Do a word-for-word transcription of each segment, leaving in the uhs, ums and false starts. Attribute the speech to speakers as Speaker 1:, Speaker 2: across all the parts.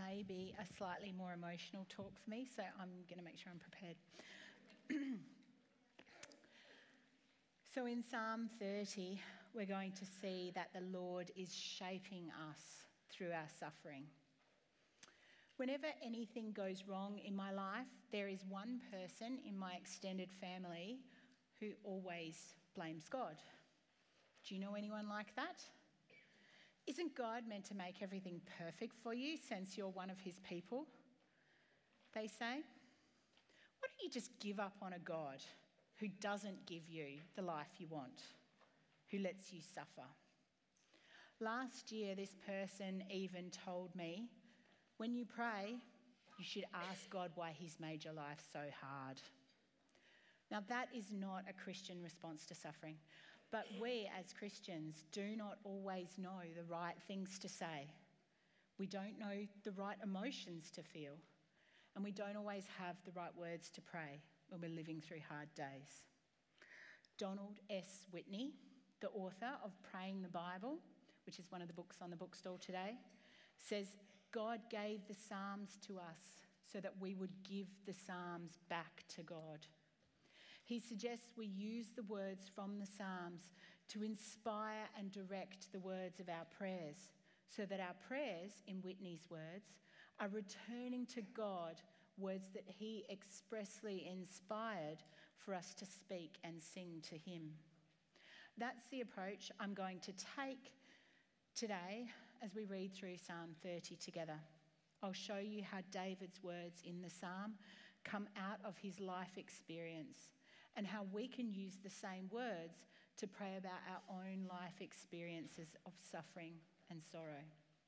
Speaker 1: may be a slightly more emotional talk for me, so I'm going to make sure I'm prepared. So in Psalm thirty, we're going to see that the Lord is shaping us through our suffering. Whenever anything goes wrong in my life, there is one person in my extended family who always blames God. Do you know anyone like that? Isn't God meant to make everything perfect for you since you're one of his people? They say. Why don't you just give up on a God who doesn't give you the life you want, who lets you suffer? Last year, this person even told me, when you pray, you should ask God why he's made your life so hard. Now, that is not a Christian response to suffering, but we as Christians do not always know the right things to say. We don't know the right emotions to feel, and we don't always have the right words to pray when we're living through hard days. Donald S. Whitney, the author of Praying the Bible, which is one of the books on the bookstall today, says, God gave the Psalms to us so that we would give the Psalms back to God. He suggests we use the words from the Psalms to inspire and direct the words of our prayers, so that our prayers, in Whitney's words, are returning to God words that he expressly inspired for us to speak and sing to him. That's the approach I'm going to take today as we read through Psalm thirty together. I'll show you how David's words in the psalm come out of his life experience and how we can use the same words to pray about our own life experiences of suffering and sorrow.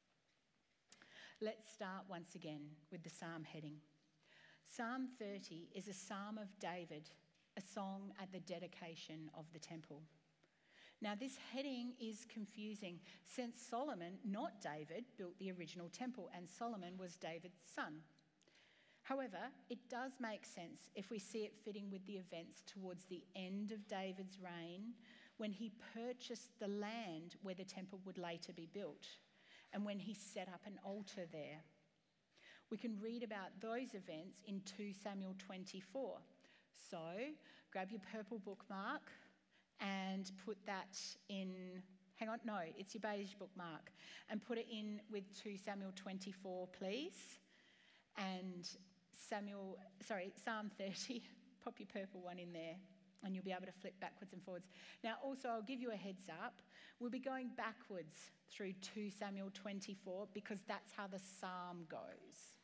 Speaker 1: Let's start once again with the psalm heading. Psalm thirty is a psalm of David, a song at the dedication of the temple. Now, this heading is confusing since Solomon, not David, built the original temple, and Solomon was David's son. However, it does make sense if we see it fitting with the events towards the end of David's reign, when he purchased the land where the temple would later be built, and when he set up an altar there. We can read about those events in two Samuel twenty-four. So grab your purple bookmark and put that in, hang on, no, it's your beige bookmark, and put it in with two Samuel twenty-four, please. And Samuel, sorry, Psalm thirty, pop your purple one in there, and you'll be able to flip backwards and forwards. Now, also, I'll give you a heads up. We'll be going backwards through two Samuel twenty-four because that's how the psalm goes.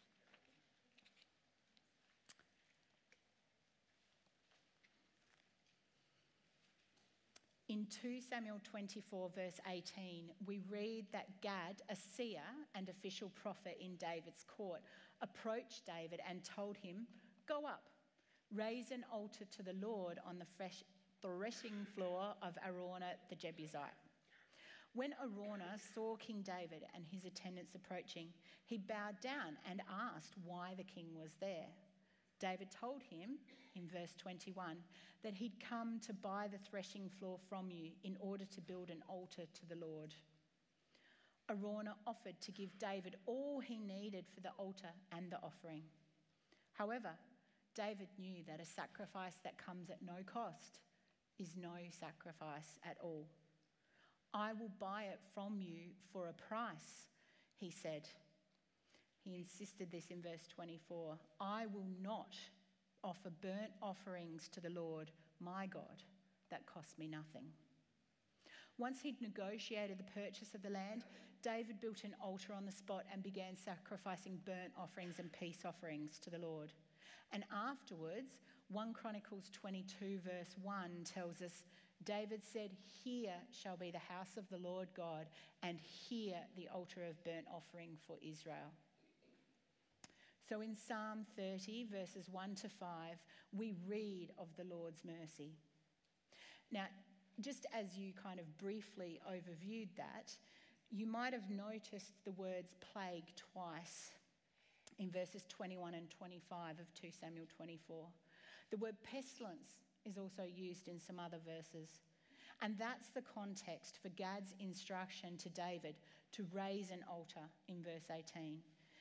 Speaker 1: In two Samuel twenty-four, verse eighteen, we read that Gad, a seer and official prophet in David's court, approached David and told him, "Go up, raise an altar to the Lord on the fresh threshing floor of Araunah the Jebusite." When Araunah saw King David and his attendants approaching, he bowed down and asked why the king was there. David told him, in verse twenty-one, that he'd come to buy the threshing floor from you in order to build an altar to the Lord. Araunah offered to give David all he needed for the altar and the offering. However, David knew that a sacrifice that comes at no cost is no sacrifice at all. "I will buy it from you for a price," he said. He insisted this in verse twenty-four. "I will not offer burnt offerings to the Lord, my God, that cost me nothing." Once he'd negotiated the purchase of the land, David built an altar on the spot and began sacrificing burnt offerings and peace offerings to the Lord. And afterwards, First Chronicles twenty-two verse one tells us, David said, "Here shall be the house of the Lord God, and here the altar of burnt offering for Israel." So in Psalm thirty, verses one to five, we read of the Lord's mercy. Now, just as you kind of briefly overviewed that, you might have noticed the words plague twice in verses twenty-one and twenty-five of two Samuel twenty-four. The word pestilence is also used in some other verses. And that's the context for Gad's instruction to David to raise an altar in verse eighteen.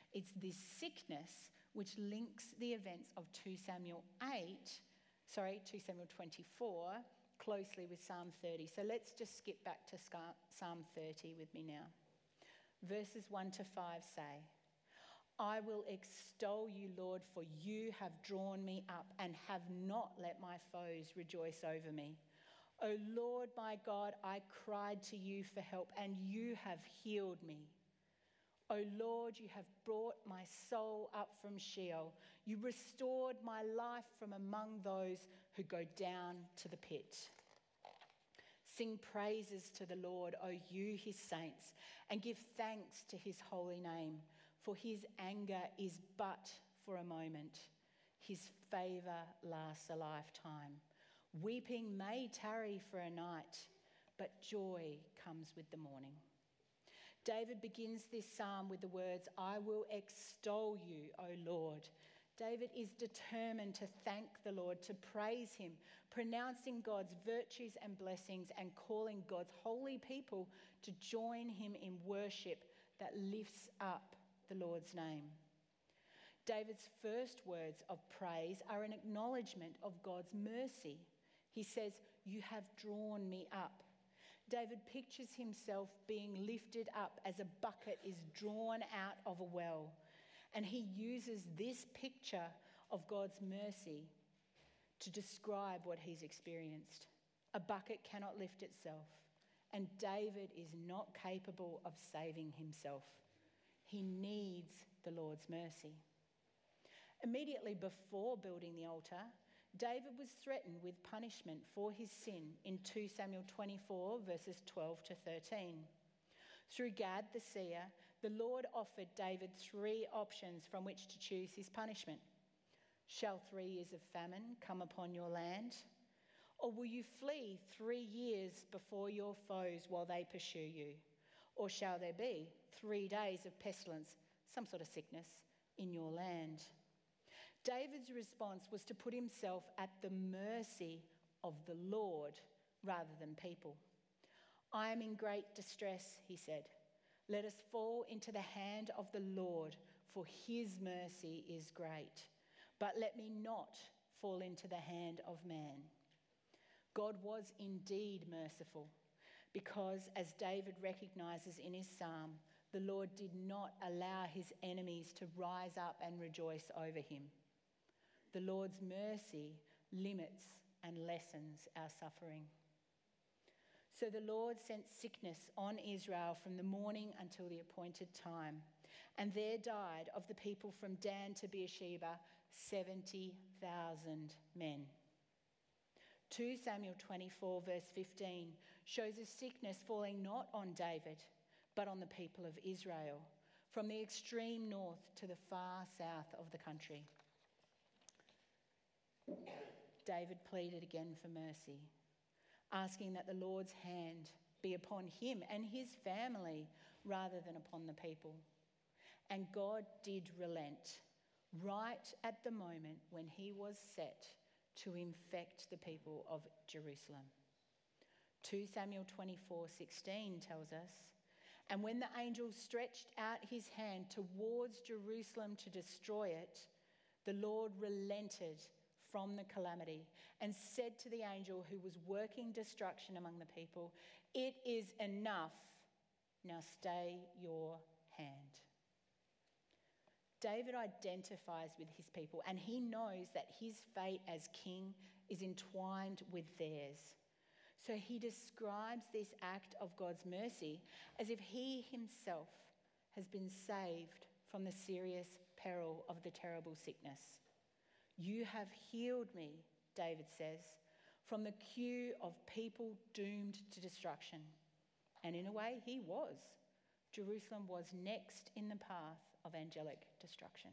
Speaker 1: It's this sickness which links the events of Second Samuel eight, sorry, Second Samuel twenty-four, closely with Psalm thirty. So let's just skip back to Psalm thirty with me now. Verses one to five say, I will extol you, Lord, for you have drawn me up and have not let my foes rejoice over me. O Lord my God, I cried to you for help, and you have healed me. O Lord, you have brought my soul up from Sheol. You restored my life from among those who go down to the pit. Sing praises to the Lord, O you, his saints, and give thanks to his holy name. For his anger is but for a moment. His favour lasts a lifetime. Weeping may tarry for a night, but joy comes with the morning. David begins this psalm with the words, I will extol you, O Lord. David is determined to thank the Lord, to praise him, pronouncing God's virtues and blessings and calling God's holy people to join him in worship that lifts up the Lord's name. David's first words of praise are an acknowledgement of God's mercy. He says, you have drawn me up. David pictures himself being lifted up as a bucket is drawn out of a well. And he uses this picture of God's mercy to describe what he's experienced. A bucket cannot lift itself, and David is not capable of saving himself. He needs the Lord's mercy. Immediately before building the altar, David was threatened with punishment for his sin in Second Samuel twenty-four, verses twelve to thirteen. Through Gad the seer, the Lord offered David three options from which to choose his punishment. Shall three years of famine come upon your land? Or will you flee three years before your foes while they pursue you? Or shall there be three days of pestilence, some sort of sickness, in your land? David's response was to put himself at the mercy of the Lord rather than people. I am in great distress, he said. Let us fall into the hand of the Lord, for his mercy is great. But let me not fall into the hand of man. God was indeed merciful, because as David recognizes in his psalm, the Lord did not allow his enemies to rise up and rejoice over him. The Lord's mercy limits and lessens our suffering. So the Lord sent sickness on Israel from the morning until the appointed time, and there died of the people from Dan to Beersheba seventy thousand men. Second Samuel twenty-four, verse fifteen, shows a sickness falling not on David, but on the people of Israel, from the extreme north to the far south of the country. David pleaded again for mercy, asking that the Lord's hand be upon him and his family rather than upon the people. And God did relent right at the moment when he was set to infect the people of Jerusalem. Second Samuel twenty-four sixteen tells us, and when the angel stretched out his hand towards Jerusalem to destroy it, the Lord relented from the calamity and said to the angel who was working destruction among the people, it is enough, now stay your hand. David identifies with his people, and he knows that his fate as king is entwined with theirs. So he describes this act of God's mercy as if he himself has been saved from the serious peril of the terrible sickness. You have healed me, David says, from the queue of people doomed to destruction. And in a way, he was. Jerusalem was next in the path of angelic destruction.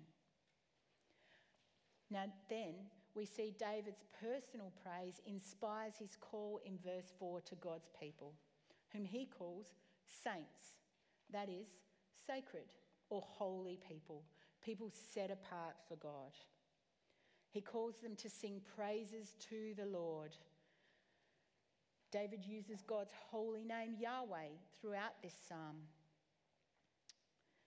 Speaker 1: Now then, we see David's personal praise inspires his call in verse four to God's people, whom he calls saints, that is, sacred or holy people, people set apart for God. He calls them to sing praises to the Lord. David uses God's holy name, Yahweh, throughout this psalm.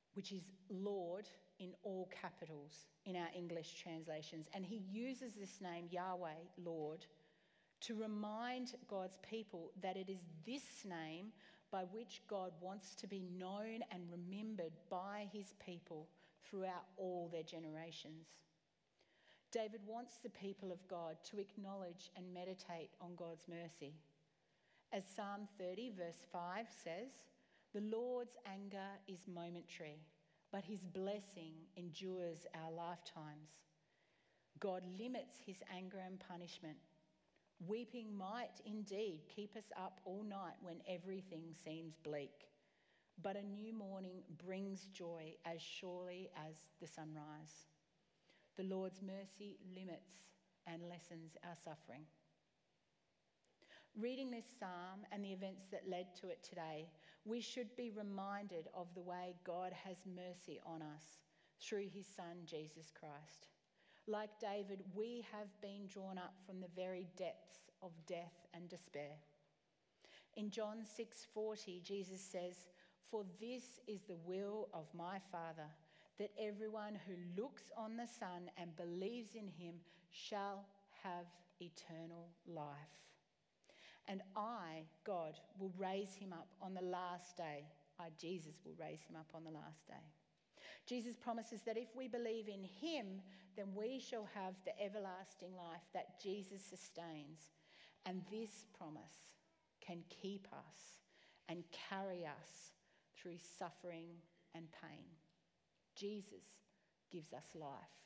Speaker 1: which is Lord in all capitals in our English translations. And he uses this name, Yahweh, Lord, to remind God's people that it is this name by which God wants to be known and remembered by his people throughout all their generations. David wants the people of God to acknowledge and meditate on God's mercy. As Psalm thirty verse five says, "The Lord's anger is momentary, but his blessing endures our lifetimes." God limits his anger and punishment. Weeping might indeed keep us up all night when everything seems bleak, but a new morning brings joy as surely as the sunrise. The Lord's mercy limits and lessens our suffering. Reading this psalm and the events that led to it today, we should be reminded of the way God has mercy on us through his Son, Jesus Christ. Like David, we have been drawn up from the very depths of death and despair. In John six forty, Jesus says, "For this is the will of my Father, that everyone who looks on the Son and believes in him shall have eternal life. And I, God, will raise him up on the last day." I, Jesus, will raise him up on the last day. Jesus promises that if we believe in him, then we shall have the everlasting life that Jesus sustains. And this promise can keep us and carry us through suffering and pain. Jesus gives us life.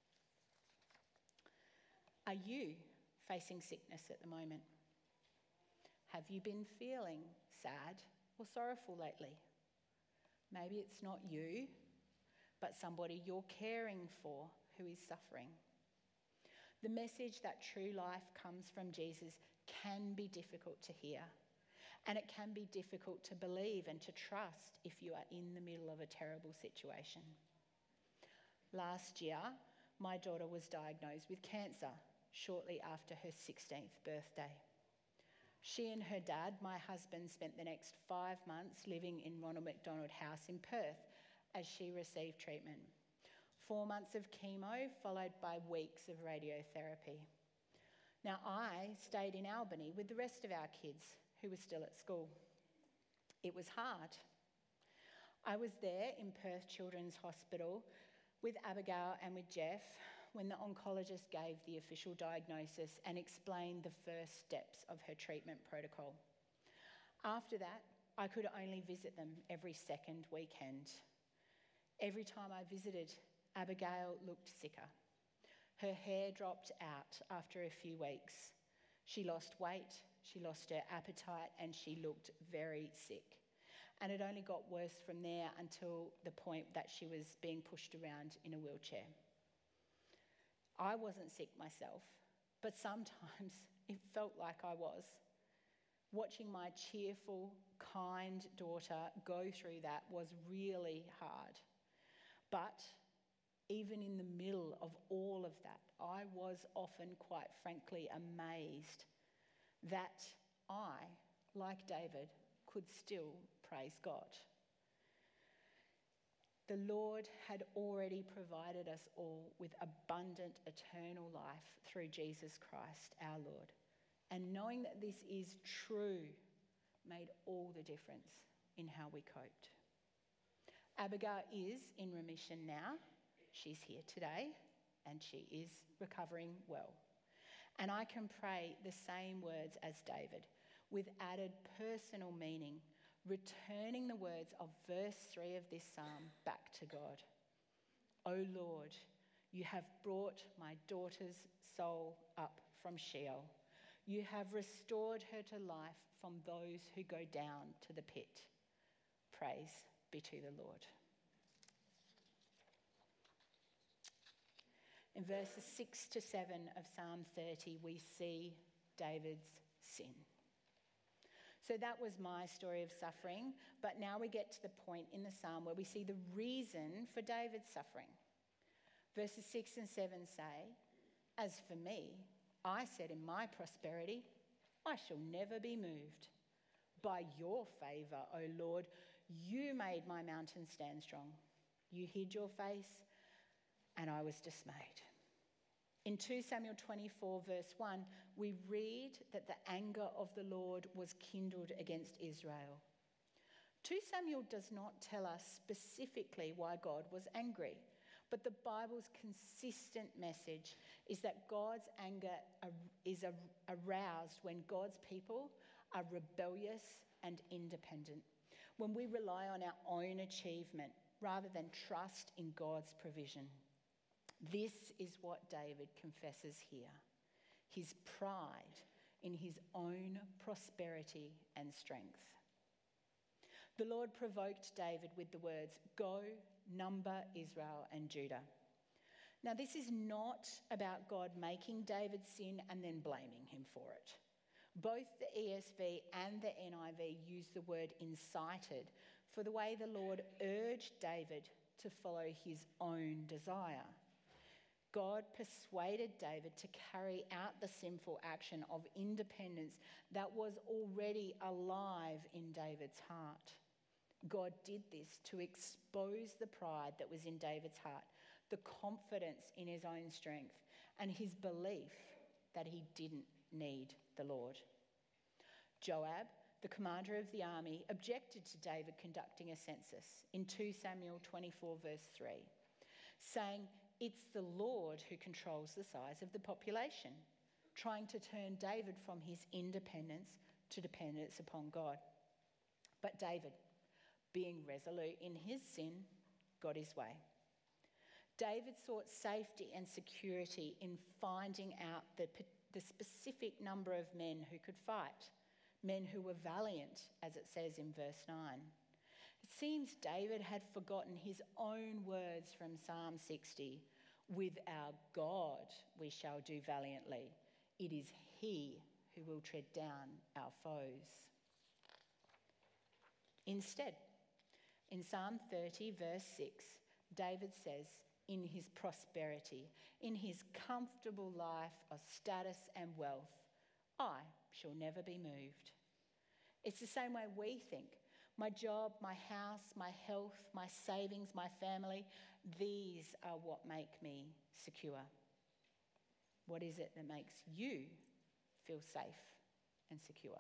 Speaker 1: Are you facing sickness at the moment? Have you been feeling sad or sorrowful lately? Maybe it's not you, but somebody you're caring for who is suffering. The message that true life comes from Jesus can be difficult to hear, and it can be difficult to believe and to trust if you are in the middle of a terrible situation. Last year, my daughter was diagnosed with cancer shortly after her sixteenth birthday. She and her dad, my husband, spent the next five months living in Ronald McDonald House in Perth as she received treatment. Four months of chemo followed by weeks of radiotherapy. Now, I stayed in Albany with the rest of our kids who were still at school. It was hard. I was there in Perth Children's Hospital with Abigail and with Jeff when the oncologist gave the official diagnosis and explained the first steps of her treatment protocol. After that, I could only visit them every second weekend. Every time I visited, Abigail looked sicker. Her hair dropped out after a few weeks. She lost weight, she lost her appetite, and she looked very sick. And it only got worse from there until the point that she was being pushed around in a wheelchair. I wasn't sick myself, but sometimes it felt like I was. Watching my cheerful, kind daughter go through that was really hard. But even in the middle of all of that, I was often, quite frankly, amazed that I, like David, could still praise God. The Lord had already provided us all with abundant eternal life through Jesus Christ, our Lord. And knowing that this is true made all the difference in how we coped. Abigail is in remission now. She's here today and she is recovering well. And I can pray the same words as David with added personal meaning, returning the words of verse three of this psalm back to God. O Lord, you have brought my daughter's soul up from Sheol. You have restored her to life from those who go down to the pit. Praise be to the Lord. In verses six to seven of Psalm thirty, we see David's sin. So that was my story of suffering, but now we get to the point in the psalm where we see the reason for David's suffering. Verses six and seven say, "As for me, I said in my prosperity, I shall never be moved. By your favour, O Lord, you made my mountain stand strong. You hid your face, and I was dismayed. In two Samuel twenty-four, verse one, we read that the anger of the Lord was kindled against Israel. two Samuel does not tell us specifically why God was angry, but the Bible's consistent message is that God's anger is aroused when God's people are rebellious and independent, when we rely on our own achievement rather than trust in God's provision. This is what David confesses here, his pride in his own prosperity and strength. The Lord provoked David with the words, "Go, number Israel and Judah." Now, this is not about God making David sin and then blaming him for it. Both the E S V and the N I V use the word incited for the way the Lord urged David to follow his own desire. God persuaded David to carry out the sinful action of independence that was already alive in David's heart. God did this to expose the pride that was in David's heart, the confidence in his own strength, and his belief that he didn't need the Lord. Joab, the commander of the army, objected to David conducting a census in two Samuel twenty-four, verse three, saying, "It's the Lord who controls the size of the population," trying to turn David from his independence to dependence upon God. But David, being resolute in his sin, got his way. David sought safety and security in finding out the, the specific number of men who could fight, men who were valiant, as it says in verse nine. It seems David had forgotten his own words from Psalm sixty, "With our God we shall do valiantly. It is he who will tread down our foes." Instead, in Psalm thirty, verse six, David says, in his prosperity, in his comfortable life of status and wealth, "I shall never be moved." It's the same way we think. My job, my house, my health, my savings, my family, these are what make me secure. What is it that makes you feel safe and secure?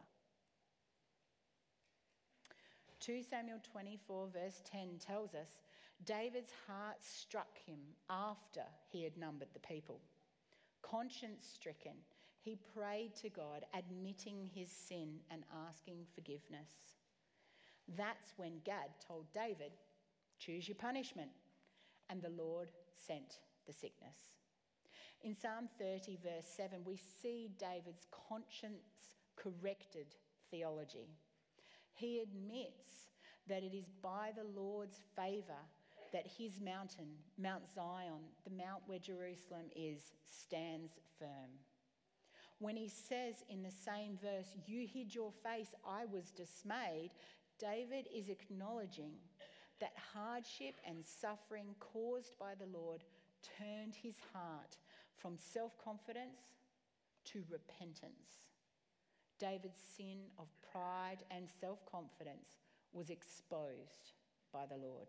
Speaker 1: two Samuel twenty-four, verse ten tells us David's heart struck him after he had numbered the people. Conscience-stricken, he prayed to God, admitting his sin and asking forgiveness. That's when Gad told David, "Choose your punishment," and the Lord sent the sickness. In Psalm thirty, verse seven, we see David's conscience-corrected theology. He admits that it is by the Lord's favour that his mountain, Mount Zion, the mount where Jerusalem is, stands firm. When he says in the same verse, "You hid your face, I was dismayed," David is acknowledging that hardship and suffering caused by the Lord turned his heart from self-confidence to repentance. David's sin of pride and self-confidence was exposed by the Lord.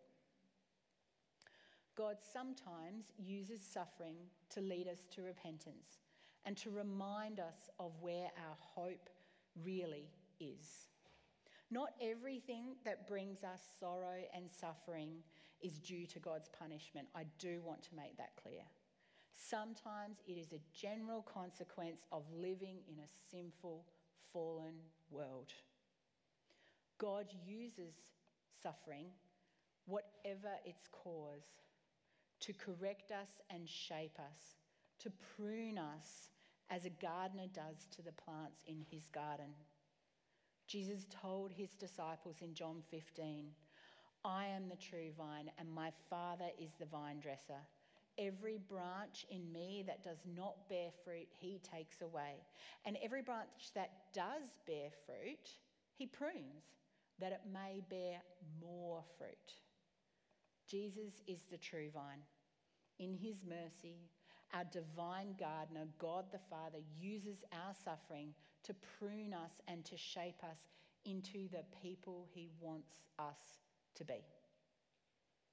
Speaker 1: God sometimes uses suffering to lead us to repentance and to remind us of where our hope really is. Not everything that brings us sorrow and suffering is due to God's punishment. I do want to make that clear. Sometimes it is a general consequence of living in a sinful, fallen world. God uses suffering, whatever its cause, to correct us and shape us, to prune us as a gardener does to the plants in his garden. Jesus told his disciples in John fifteen, "I am the true vine and my Father is the vine dresser. Every branch in me that does not bear fruit, he takes away. And every branch that does bear fruit, he prunes, that it may bear more fruit." Jesus is the true vine. In his mercy, our divine gardener, God the Father, uses our suffering to prune us and to shape us into the people he wants us to be.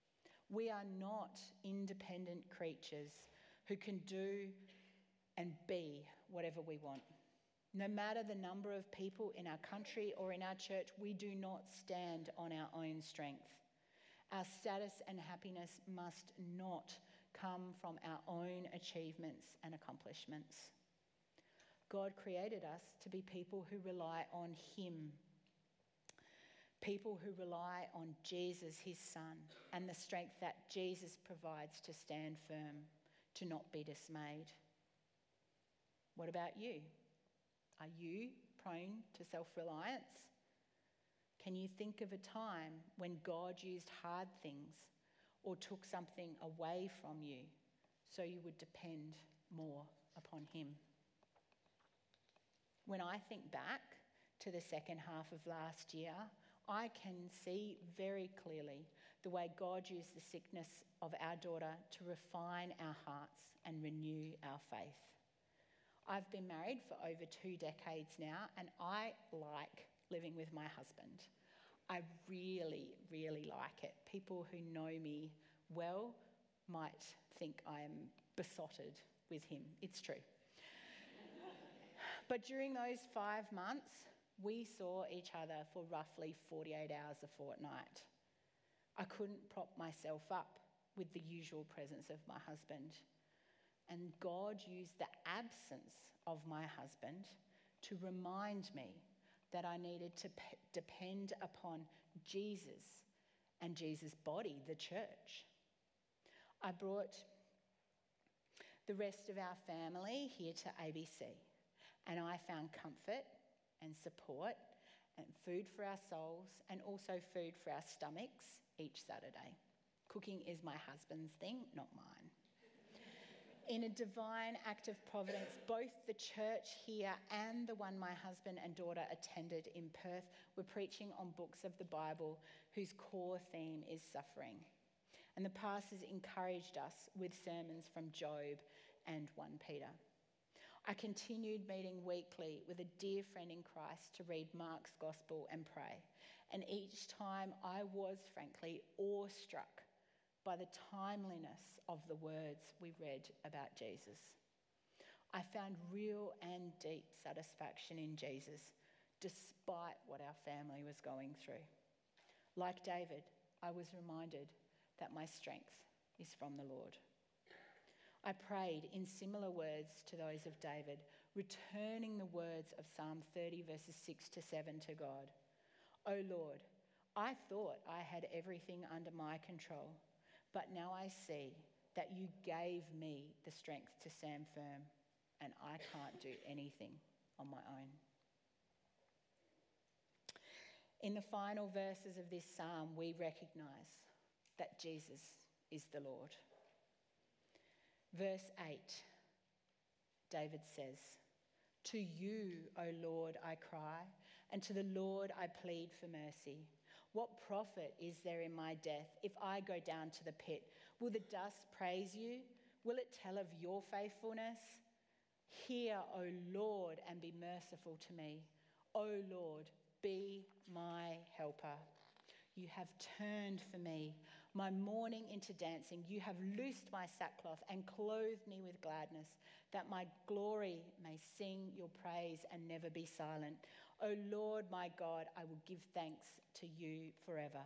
Speaker 1: We are not independent creatures who can do and be whatever we want. No matter the number of people in our country or in our church, we do not stand on our own strength. Our status and happiness must not come from our own achievements and accomplishments. God created us to be people who rely on him, people who rely on Jesus, his son, and the strength that Jesus provides to stand firm, to not be dismayed. What about you? Are you prone to self-reliance? Can you think of a time when God used hard things or took something away from you so you would depend more upon him? When I think back to the second half of last year, I can see very clearly the way God used the sickness of our daughter to refine our hearts and renew our faith. I've been married for over two decades now, and I like living with my husband. I really, really like it. People who know me well might think I am besotted with him. It's true. But during those five months, we saw each other for roughly forty-eight hours a fortnight. I couldn't prop myself up with the usual presence of my husband. And God used the absence of my husband to remind me that I needed to p- depend upon Jesus and Jesus' body, the church. I brought the rest of our family here to A B C, and I found comfort and support and food for our souls and also food for our stomachs each Saturday. Cooking is my husband's thing, not mine. In a divine act of providence, both the church here and the one my husband and daughter attended in Perth were preaching on books of the Bible whose core theme is suffering. And the pastors encouraged us with sermons from Job and First Peter. I continued meeting weekly with a dear friend in Christ to read Mark's Gospel and pray. And each time I was, frankly, awestruck by the timeliness of the words we read about Jesus. I found real and deep satisfaction in Jesus, despite what our family was going through. Like David, I was reminded that my strength is from the Lord. I prayed in similar words to those of David, returning the words of Psalm thirty, verses six to seven to God. O Lord, I thought I had everything under my control, but now I see that you gave me the strength to stand firm, and I can't do anything on my own. In the final verses of this psalm, we recognise that Jesus is the Lord. Verse eight, David says, "To you, O Lord, I cry, and to the Lord I plead for mercy. What profit is there in my death if I go down to the pit? Will the dust praise you? Will it tell of your faithfulness? Hear, O Lord, and be merciful to me. O Lord, be my helper. You have turned for me my mourning into dancing. You have loosed my sackcloth and clothed me with gladness, that my glory may sing your praise and never be silent. O Lord, my God, I will give thanks to you forever."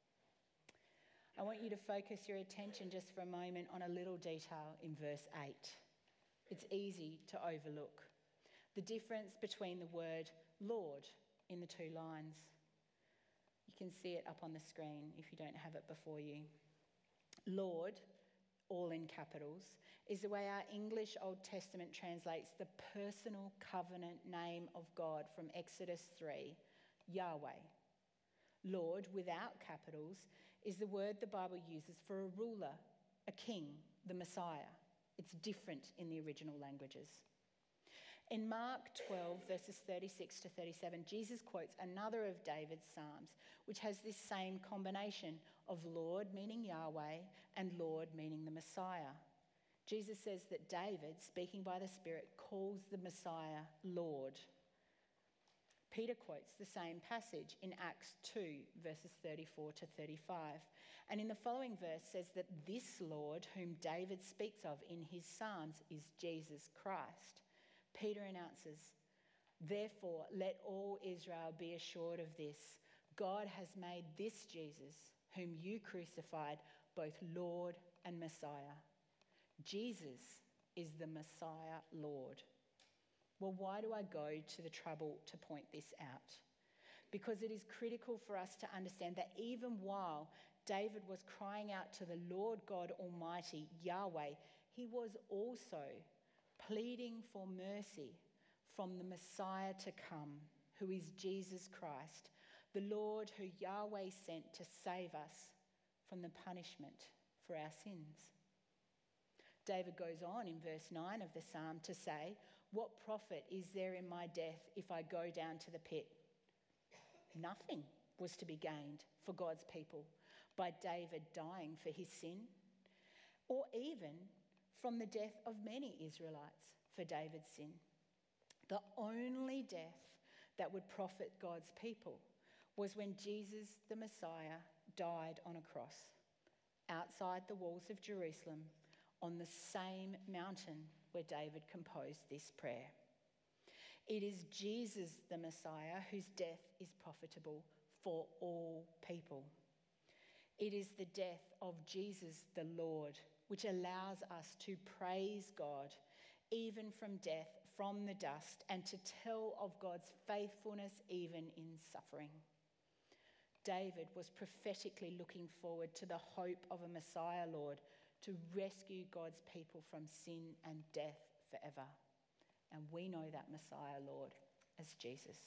Speaker 1: I want you to focus your attention just for a moment on a little detail in verse eight. It's easy to overlook the difference between the word Lord in the two lines. You can see it up on the screen if you don't have it before you. Lord, all in capitals, is the way our English Old Testament translates the personal covenant name of God from Exodus three, Yahweh. Lord, without capitals, is the word the Bible uses for a ruler, a king, the Messiah. It's different in the original languages. In Mark twelve, verses thirty-six to thirty-seven, Jesus quotes another of David's psalms, which has this same combination of Lord meaning Yahweh and Lord meaning the Messiah. Jesus says that David, speaking by the Spirit, calls the Messiah Lord. Peter quotes the same passage in Acts two, verses thirty-four to thirty-five. And in the following verse says that this Lord, whom David speaks of in his Psalms, is Jesus Christ. Peter announces, therefore, let all Israel be assured of this. God has made this Jesus, whom you crucified, both Lord and Messiah. Jesus is the Messiah Lord. Well, why do I go to the trouble to point this out? Because it is critical for us to understand that even while David was crying out to the Lord God Almighty, Yahweh, he was also pleading for mercy from the Messiah to come, who is Jesus Christ, the Lord who Yahweh sent to save us from the punishment for our sins. David goes on in verse nine of the psalm to say, what profit is there in my death if I go down to the pit? Nothing was to be gained for God's people by David dying for his sin, or even from the death of many Israelites for David's sin. The only death that would profit God's people was when Jesus, the Messiah, died on a cross outside the walls of Jerusalem on the same mountain where David composed this prayer. It is Jesus, the Messiah, whose death is profitable for all people. It is the death of Jesus, the Lord, which allows us to praise God, even from death, from the dust, and to tell of God's faithfulness even in suffering. David was prophetically looking forward to the hope of a Messiah, Lord, to rescue God's people from sin and death forever. And we know that Messiah, Lord, as Jesus.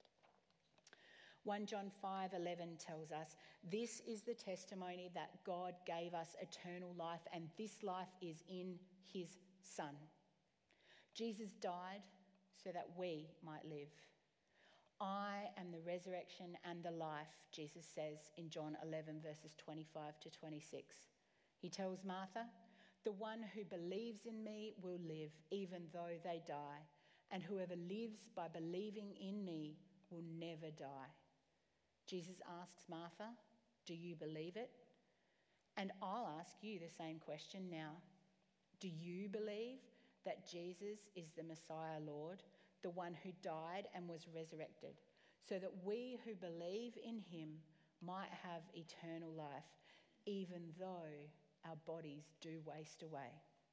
Speaker 1: First John five eleven tells us, this is the testimony that God gave us eternal life, and this life is in his Son. Jesus died so that we might live. I am the resurrection and the life, Jesus says in John eleven, verses twenty-five to twenty-six. He tells Martha, the one who believes in me will live even though they die, and whoever lives by believing in me will never die. Jesus asks Martha, do you believe it? And I'll ask you the same question now. Do you believe that Jesus is the Messiah, Lord, the one who died and was resurrected, so that we who believe in him might have eternal life, even though our bodies do waste away?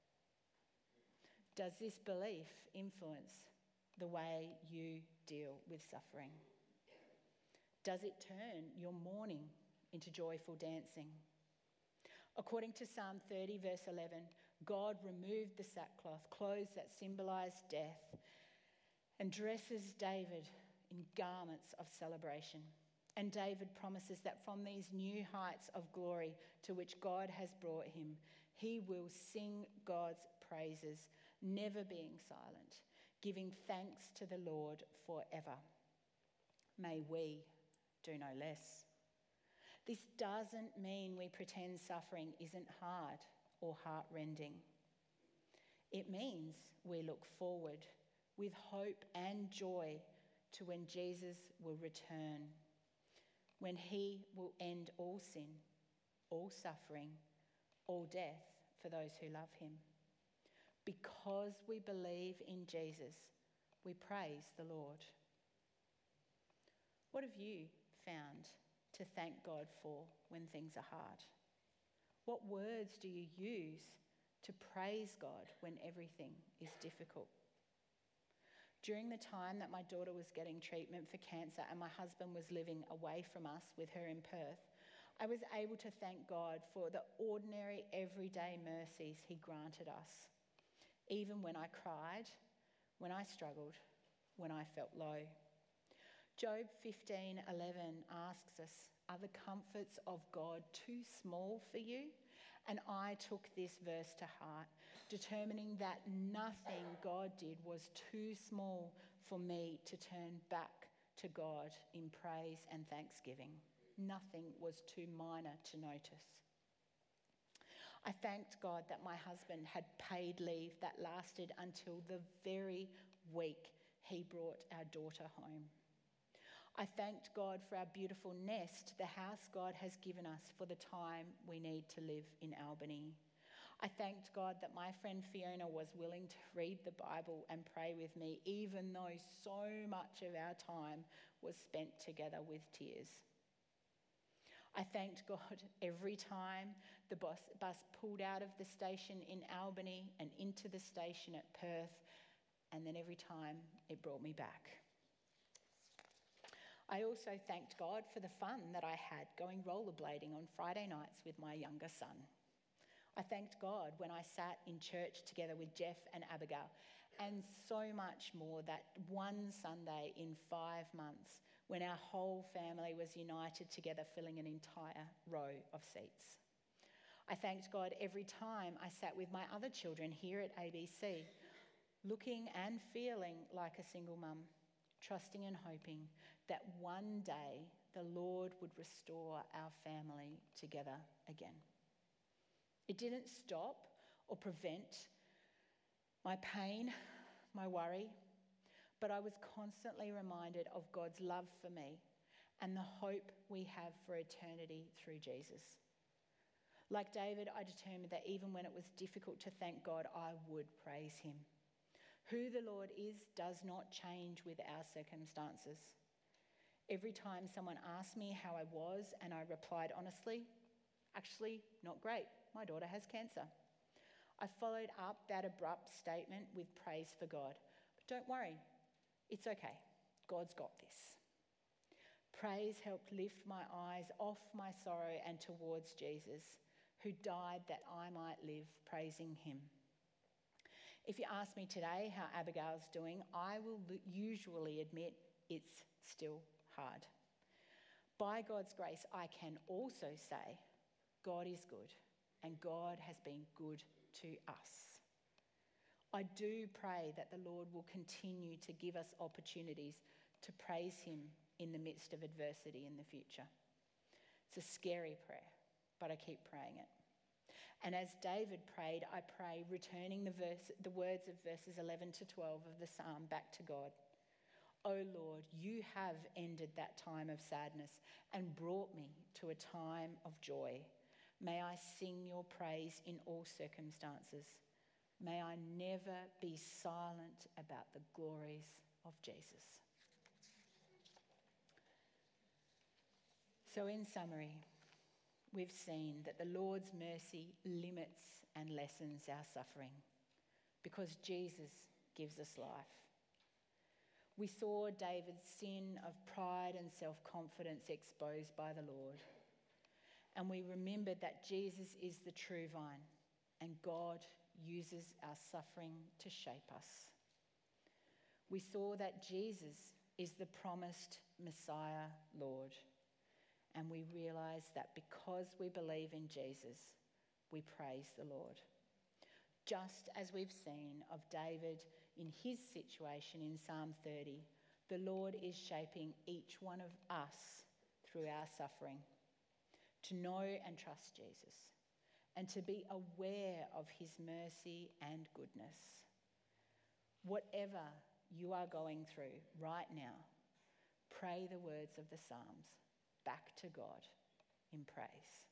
Speaker 1: Does this belief influence the way you deal with suffering? Does it turn your mourning into joyful dancing? According to Psalm thirty, verse eleven, God removed the sackcloth, clothes that symbolised death, and dresses David in garments of celebration. And David promises that from these new heights of glory to which God has brought him, he will sing God's praises, never being silent, giving thanks to the Lord forever. May we do no less. This doesn't mean we pretend suffering isn't hard or heart-rending. It means we look forward with hope and joy to when Jesus will return, when he will end all sin, all suffering, all death for those who love him. Because we believe in Jesus, we praise the Lord. What have you found to thank God for when things are hard? What words do you use to praise God when everything is difficult? During the time that my daughter was getting treatment for cancer and my husband was living away from us with her in Perth, I was able to thank God for the ordinary, everyday mercies he granted us, even when I cried, when I struggled, when I felt low. Job fifteen eleven asks us, are the comforts of God too small for you? And I took this verse to heart, determining that nothing God did was too small for me to turn back to God in praise and thanksgiving. Nothing was too minor to notice. I thanked God that my husband had paid leave that lasted until the very week he brought our daughter home. I thanked God for our beautiful nest, the house God has given us for the time we need to live in Albany. I thanked God that my friend Fiona was willing to read the Bible and pray with me, even though so much of our time was spent together with tears. I thanked God every time the bus, bus pulled out of the station in Albany and into the station at Perth, and then every time it brought me back. I also thanked God for the fun that I had going rollerblading on Friday nights with my younger son. I thanked God when I sat in church together with Jeff and Abigail, and so much more that one Sunday in five months when our whole family was united together, filling an entire row of seats. I thanked God every time I sat with my other children here at A B C, looking and feeling like a single mum, trusting and hoping that one day the Lord would restore our family together again. It didn't stop or prevent my pain, my worry, but I was constantly reminded of God's love for me and the hope we have for eternity through Jesus. Like David, I determined that even when it was difficult to thank God, I would praise him. Who the Lord is does not change with our circumstances. Every time someone asked me how I was and I replied honestly, actually, not great, my daughter has cancer. I followed up that abrupt statement with praise for God. But don't worry, it's okay, God's got this. Praise helped lift my eyes off my sorrow and towards Jesus, who died that I might live praising him. If you ask me today how Abigail's doing, I will usually admit it's still hard. By God's grace, I can also say God is good and God has been good to us. I do pray that the Lord will continue to give us opportunities to praise him in the midst of adversity in the future. It's a scary prayer, but I keep praying it. And as David prayed, I pray returning the verse, the words of verses eleven to twelve of the psalm back to God. O Lord, you have ended that time of sadness and brought me to a time of joy. May I sing your praise in all circumstances. May I never be silent about the glories of Jesus. So in summary, we've seen that the Lord's mercy limits and lessens our suffering because Jesus gives us life. We saw David's sin of pride and self-confidence exposed by the Lord. And we remembered that Jesus is the true vine and God uses our suffering to shape us. We saw that Jesus is the promised Messiah Lord. And we realised that because we believe in Jesus, we praise the Lord. Just as we've seen of David in his situation in Psalm thirty, the Lord is shaping each one of us through our suffering to know and trust Jesus and to be aware of his mercy and goodness. Whatever you are going through right now, pray the words of the Psalms back to God in praise.